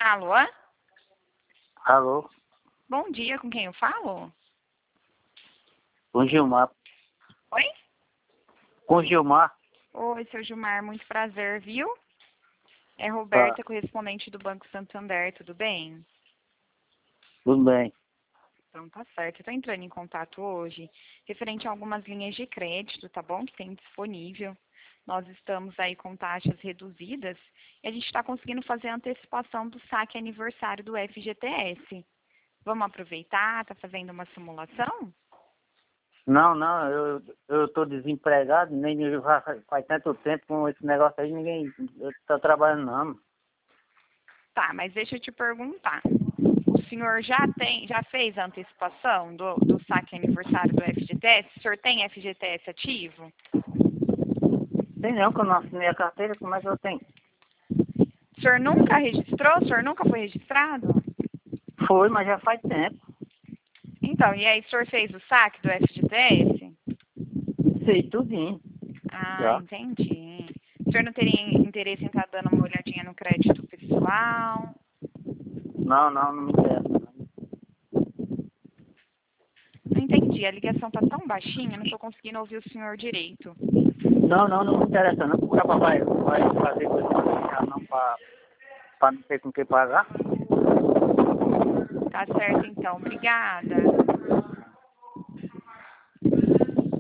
Alô? Alô, Bom dia, com quem eu falo? com Gilmar. Oi? Com Gilmar, Oi, seu Gilmar, muito prazer, viu? É tá, Roberta, correspondente do Banco Santander, tudo bem? tudo bem. Então tá certo, eu tô entrando em contato hoje, referente a algumas linhas de crédito, tá bom? Que tem disponível. Nós estamos aí com taxas reduzidas e a gente está conseguindo fazer a antecipação do saque aniversário do FGTS. Vamos aproveitar, tá fazendo uma simulação? Não, não, eu tô desempregado, nem faz tanto tempo com esse negócio aí, ninguém tá trabalhando não. Tá, mas deixa eu te perguntar. O senhor já fez a antecipação do saque aniversário do FGTS? O senhor tem FGTS ativo? Tem não, que eu não assinei a carteira, como é que eu tenho? O senhor nunca registrou? O senhor nunca foi registrado? Foi, mas já faz tempo. Então, e aí o senhor fez o saque do FGTS? Sei tudinho, Ah, já. entendi. O senhor não teria interesse em estar dando uma olhadinha no crédito pessoal? Não, não, não me interessa. Não. Não entendi, a ligação tá tão baixinha, não estou conseguindo ouvir o senhor direito. Não me interessa não, porque o cara vai fazer coisa não pra não ter com o que pagar. Tá certo então, obrigada.